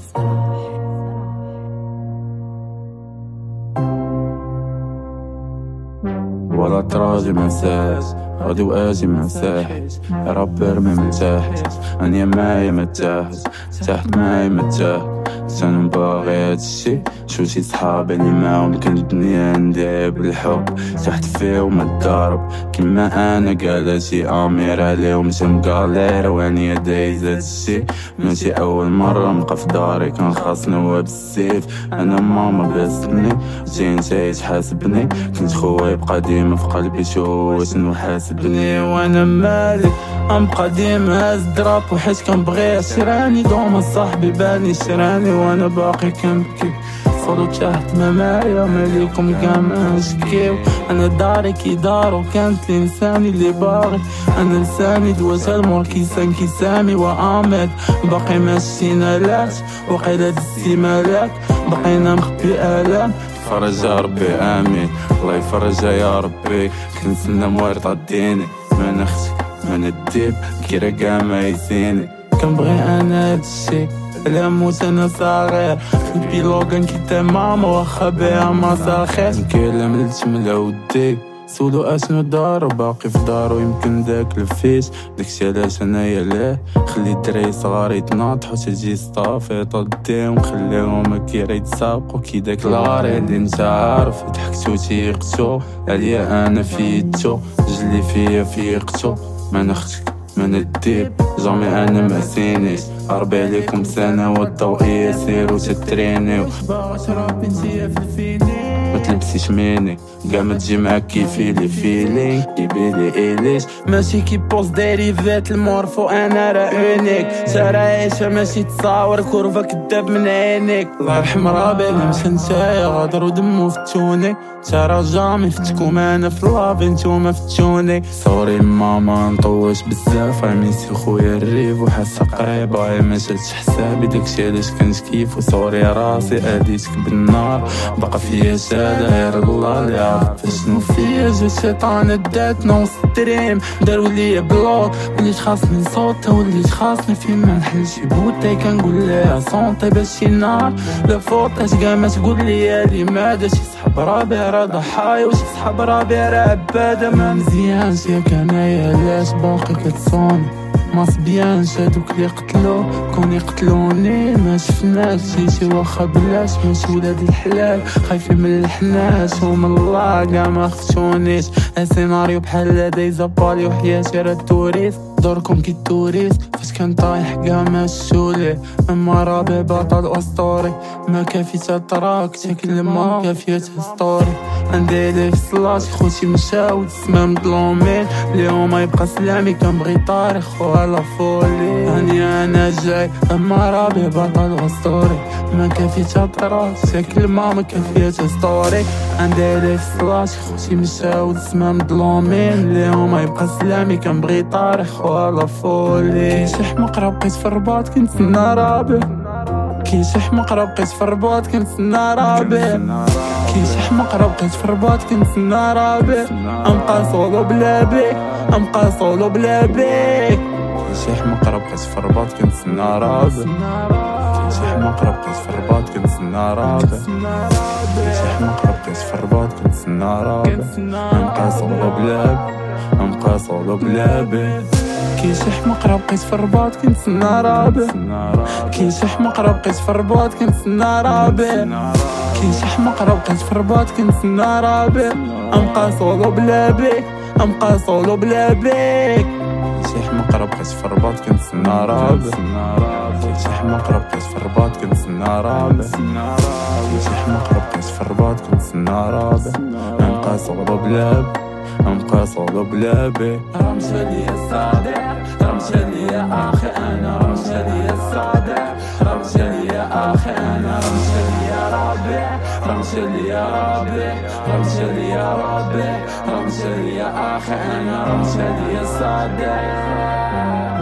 ولا تراجي منساش غادي واجي منساحش يا رب ارمي مرتاحش اني معايا متاهش تحت معايا متاه انا باغي هادشي شو شي صحابي اللي معاهم كل الدنيا عندي بالحب تحت فيهم الضرب كيما انا قال شي امير عليهم شي مقالير واني دايز هادشي ماشي اول مره نبقى في داري كان خاصني هو بالسيف انا ماما بستني جين تعيش حاسبني كنت خويا يبقى ديما في قلبي شو شنو حاسبني وانا مالك نبقى ديما هاز دراب وحيت كنبغي شراني دوما صاحبي باني شراني وانا باقي كنبكي صولو تحت ما معايا ماليكم كاع ما نشكيو انا داري كي دارو كانت لانساني اللي باغي انا لساني دوات المور كيسان كيسامي وامد باقي ما شتينا لاش وقيلا دزتي مالك بقينا مخبي الام فرج يا ربي امين الله يفرجها يا ربي كنتسنى موارد عديني ما نختك ما نديب كيرا كاع ما يزيني كنبغي انا هادشي لا موت انا صغير البيلوغان كيتا ماما واخا بيها ما صاخير كيلا ملت ملا ودي سولو اشنو دار وباقي في دارو يمكن داك الفيش داكشي علاش انايا ليه خلي الدراري صغار يتناطحو تجي صافي طديهم خليهم كيرا يتسابقو كي داك الغاري اللي انت عارف ضحكتو تيقتو عليا انا فيتو جلي فيا فيقتو ما نختك ما نديب جامي انا ما سينيش عربي عليكم سنة والضوئية سيرو تترينيو باغا تراب انتيا في الفيني ما تلبسيش ميني قاع ما تجي معاك كيفيلي فيلينغ كيبيلي إليش ماشي كي بوز ديريفات المورفو انا راه اونيك سارة عيشة ماشي تصاور كورفا كداب من عينيك الله يرحم رابي اللي مشى نتايا غادر ودمو فتوني ترى جامي فتكم انا في لافي نتوما فتوني سوري ماما نطوش بزاف عميتي خويا الريف وحاسة قريبة ما شالتش حسابي داكشي علاش كنت كيف وسوري راسي اديتك بالنار بقى فيا شادة غير الله اللي عارف شنو فيا جو شيطان داتنا وسط الدريم دارو ليا بلوك وليت خاصني نصوت وليت خاصني فين ما نحلش بوتي كنقول ليها صونطي باش شي نار لا فوطاش كاع ما تقول ليا لماذا شي صحاب رابع راه ضحايا وشي صحاب رابع راه عبادة ما مزيانش ياك انايا علاش باقي كتصوني ما صبيانش هادوك اللي قتلو كون يقتلوني ما شفناش شي واخا بلاش ماشي ولاد الحلال خايفين من الحناش ومن الله كاع ما خفتونيش سيناريو بحال هدا يزبالي وحياتي راه التوريست دوركم كي التوريست فاش كان طايح كاع ما شولي اما رابع بطل اسطوري ما كافي تراك تاكل ما كافية ستوري عندي لي في صلاتي خوتي مشاو تسمى مظلومين اليوم يبقى سلامي كنبغي طارخ ولا فولي انا جاي اما رابع بطل اسطوري ما كافي تراك تاكل ما كافية ستوري عندي لي في صلاتي خوتي مشاو تسمى مظلومين اليوم يبقى سلامي كنبغي طارخ ولا فولي كي شي حمق بقيت في الرباط كنتسنى رابع كي شي حمق بقيت في الرباط كنتسنى رابع كي شي حمق بقيت في الرباط كنتسنى رابع أنبقى صولو بلا بيك أنبقى صولو بلا بيك كي شي حمق بقيت في الرباط كنتسنى رابع كي شي حمق بقيت في الرباط كنتسنى رابع كي شي حمق بقيت في الرباط كنتسنى رابع أنبقى صولو بلا بيك أنبقى صولو بلا بيك كي شي حمق بقيت في الرباط كنتسنى رابع كي شي حمق بقيت في الرباط كنتسنى رابع كي شي حمق بقيت في الرباط كنتسنى رابع أنبقى صولو بلا بيك أنبقى صولو بلا بيك كي شي حمق بقيت في الرباط كنتسنى رابع كي شي حمق بقيت في الرباط كنتسنى رابع كي شي حمق بقيت في الرباط كنتسنى رابع أنبقى صولو بلا بيك أنبقى صولو بلا بيك رمشة ليا الصادق رمشة ليا أخي أنا رمشة ليا الصادق رمشة ليا أخي أنا رمشة ليا رابع رمشة ليا رابع رمشة ليا رابع رمشة ليا أخي أنا رمشة ليا الصادق